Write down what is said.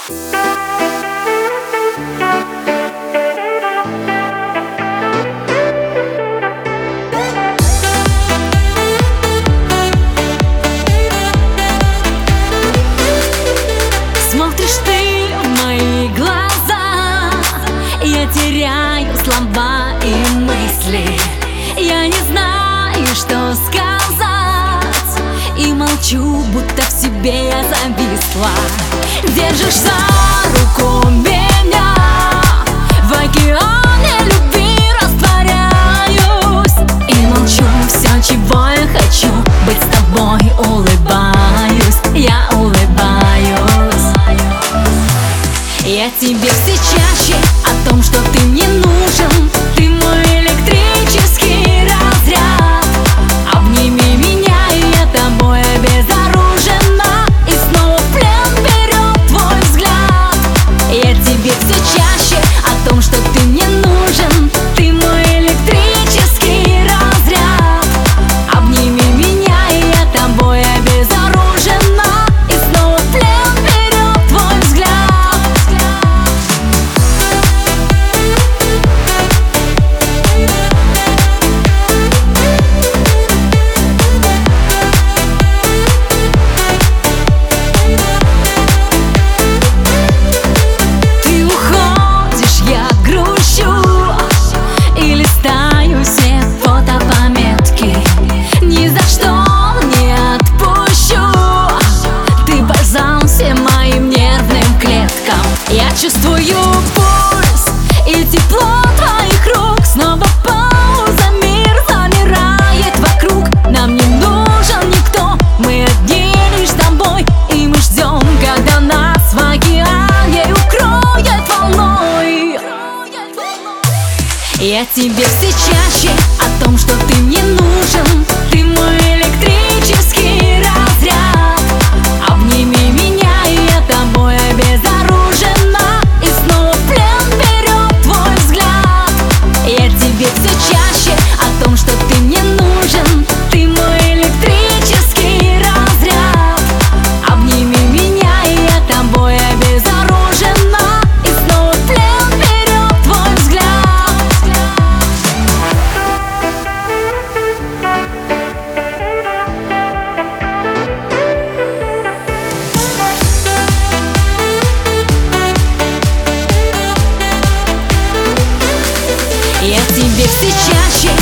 Смотришь ты в мои глаза, я теряю слова и мысли. Я не знаю, что сказать, и молчу, будто в себе я зависла. Держишь за руку меня, в океане любви растворяюсь, и молчу, все, чего я хочу, быть с тобой, улыбаюсь, я улыбаюсь. Я тебе все чаще о том, что ты мне нужен. Ты мой электрический разряд. Обними меня, и я тобой обезоружена, и снова в плен берет твой взгляд. Я тебе все чаще о том, что ты мне нужен. Ты мой электрический разряд. Обними меня, и я тобой обезоружена, и снова в плен берет твой взгляд. Я чувствую пульс и тепло твоих рук. Снова пауза, мир замирает вокруг. Нам не нужен никто, мы одни лишь с тобой, и мы ждем, когда нас в океане укроет волной. Я тебе все чаще о том, что ты мне нужен. Ты мой электрический разряд. Обними меня, и я тобой обезоружена, и снова в плен берет твой взгляд. Я тебе все чаще о том, что ты мне нужен. Ты мой электрический разряд. Обними меня, и я тобой обезоружена, и снова в плен берет твой взгляд. Я тебе все чаще